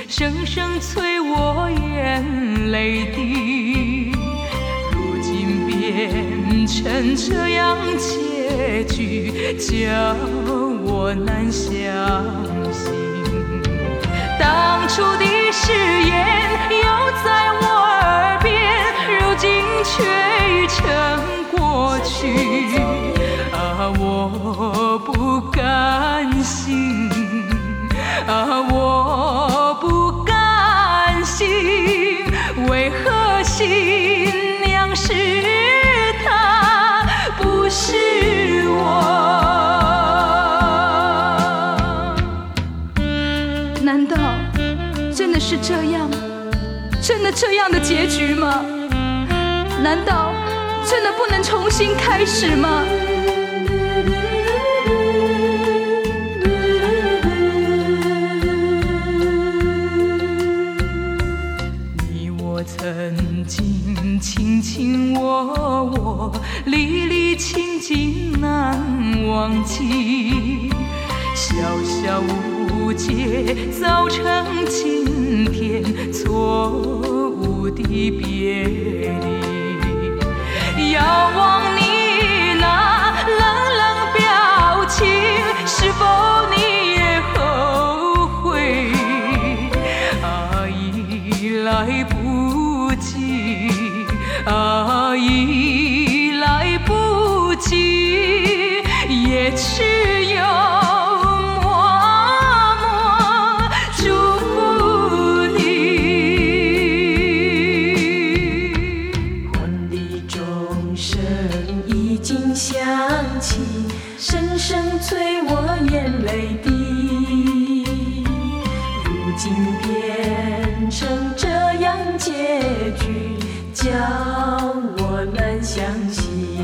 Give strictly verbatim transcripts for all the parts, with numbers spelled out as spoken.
声声催我眼泪滴。如今变成这样结局，叫我难相信。当初的誓言又在我耳边，如今却已成过去。啊，我不甘心，啊，我不甘心，为何新娘是他，不是我？难道真的是这样？真的这样的结局吗？难道真的不能重新开始吗？你我曾经卿卿我我，粒粒情景难忘记。小小误解造成今天错误的别离。遥望你那冷冷表情，是否你也后悔？啊，已来不及，啊，已来不及，也只有声声催我眼泪滴，如今变成这样结局，叫我难相信。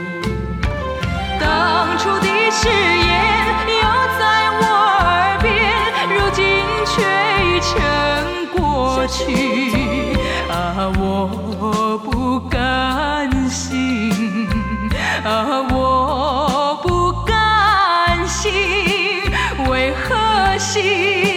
当初的誓言又在我耳边，如今却已成过去。啊，我不甘心，啊，我不甘心，为何心